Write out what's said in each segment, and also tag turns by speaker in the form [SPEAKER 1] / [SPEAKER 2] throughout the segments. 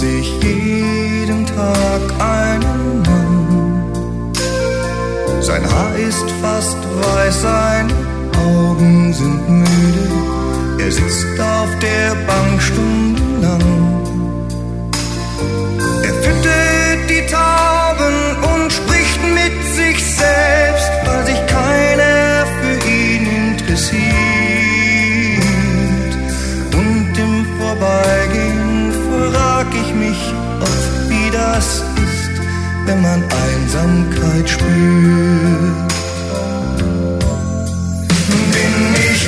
[SPEAKER 1] sich jeden Tag einen Mann. Sein Haar ist fast weiß, seine Augen sind müde. Er sitzt auf der Bank stundenlang. Er füttert die Tauben und spricht mit sich selbst, weil sich keiner für ihn interessiert. Und im Vorbeigehen frag ich mich oft, wie das ist, wenn man Einsamkeit spürt. Bin ich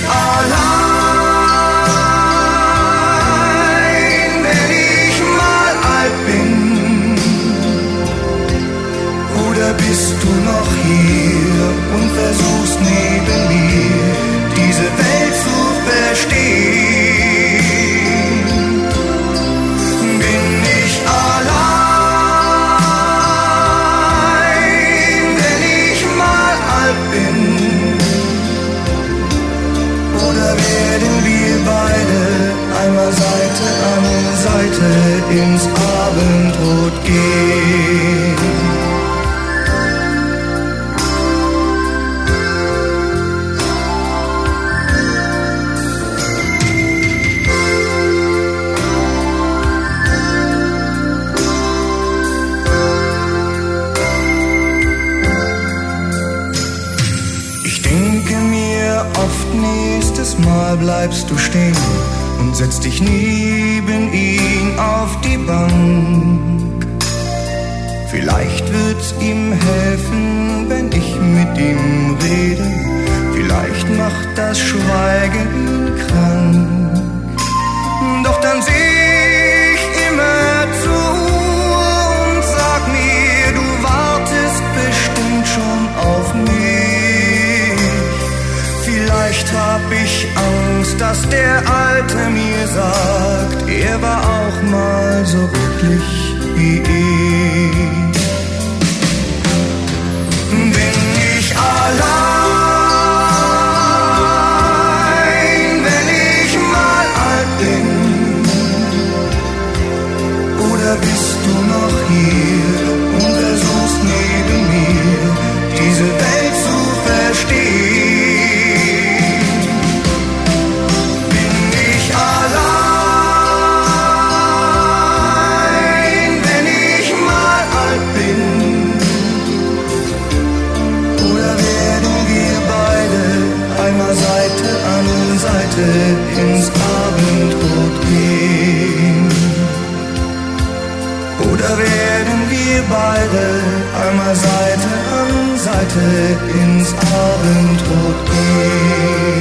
[SPEAKER 1] allein, wenn ich mal alt bin? Oder bist du noch hier und versuchst neben mir diese Welt zu verstehen? Bin ich allein, wenn ich mal alt bin? Oder werden wir beide einmal Seite an Seite ins Abendrot gehen? Nächstes Mal bleibst du stehen und setzt dich neben ihn auf die Bank. Vielleicht wird's ihm helfen, wenn ich mit ihm rede. Vielleicht macht das Schweigen ihn krank. Doch dann seh ich immer zu und sag mir, du wartest bestimmt schon auf mich. Vielleicht hab ich Angst, dass der Alte mir sagt, er war auch mal so glücklich wie ich. Bin ich allein, wenn ich mal alt bin? Oder bist du noch hier und versuchst neben mir diese Welt zu verstehen? Seite an Seite ins Abendrot gehen? Oder werden wir beide einmal Seite an Seite ins Abendrot gehen?